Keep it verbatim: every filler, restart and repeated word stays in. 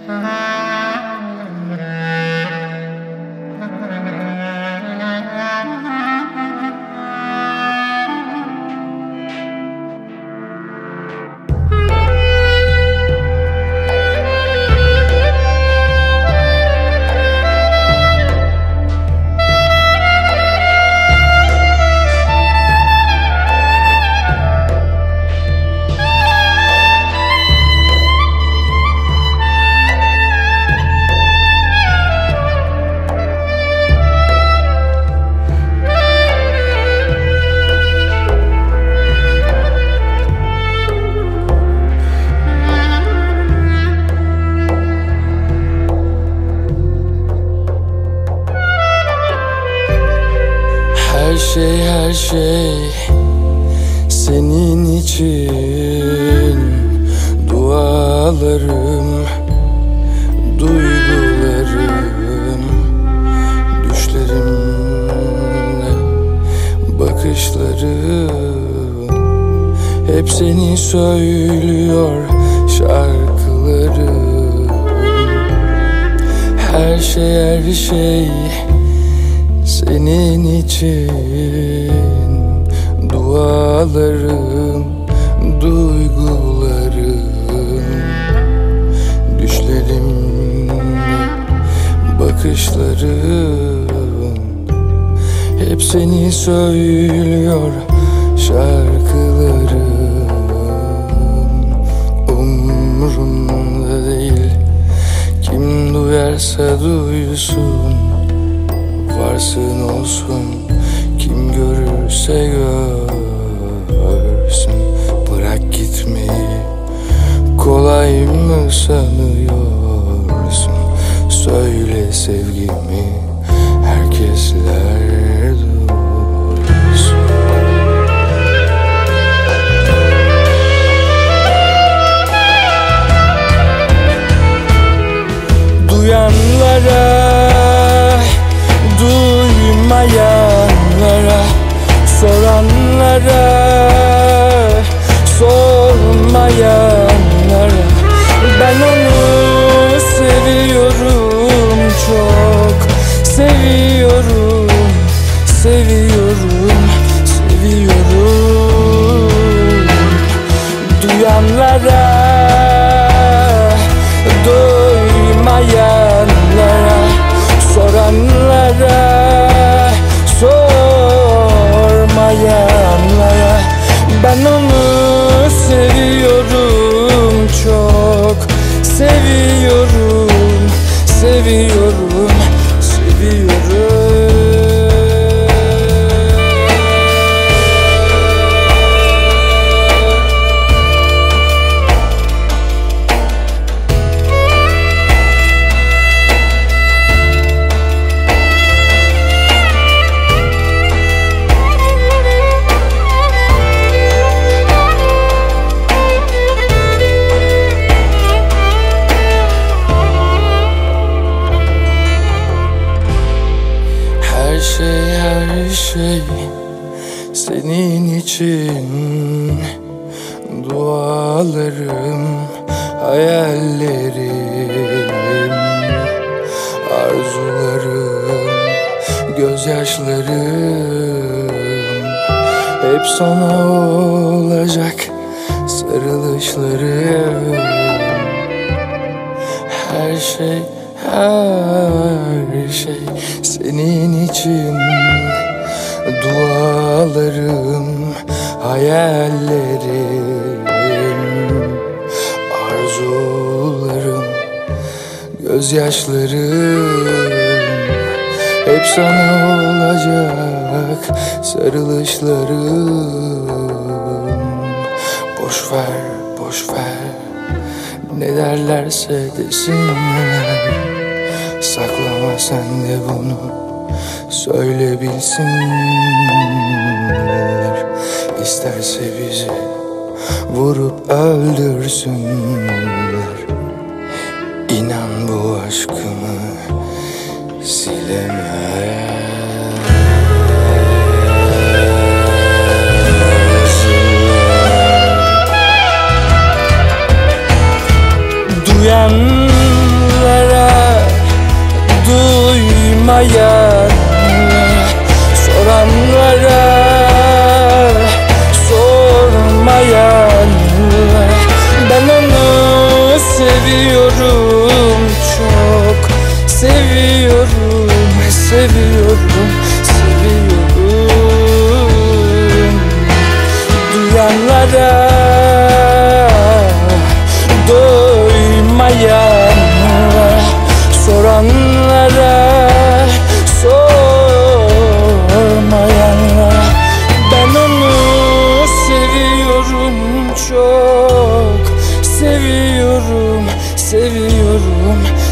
Her şey her şey senin için. Dualarım, duygularım, düşlerimle bakışlarım hep seni söylüyor şarkılarım. Her şey her şey senin için. Dualarım, duygularım, düşlerim, bakışlarım hep seni söylüyor şarkılarım. Umrumda değil kim duyarsa duysun, varsın olsun kim görürse görsün. Bırak gitmeyi kolay mı sanıyorsun? Söyle sevgimi herkesler duysun. Duyanlara, duymayanlara, soranlara, sormayanlara, ben onu seviyorum, çok seviyorum, seviyorum, seviyorum. Duyanlara, duymayanlara, soranlara, sormayanlara, ben onu seviyorum, çok seviyorum, seviyorum, seviyorum. Her şey her şey senin için. Dualarım, hayallerim, arzularım, gözyaşlarım hep sana olacak sarılışlarım. Her şey her şey senin için. Dualarım, hayallerim, arzularım, gözyaşlarım hep sana olacak sarılışlarım. Boş ver, boş ver, ne derlerse desinler, saklama sen de bunu, söyle bilsinler. İsterse bizi vurup öldürsünler, İnan bu aşkımı silemez. Duyan sormayan, soranlara sormayan. Ben onu seviyorum, çok seviyorum, seviyorum, seviyorum. Duyanlara doymayan, soranlara sormayanlara. Ben onu seviyorum, çok seviyorum, seviyorum,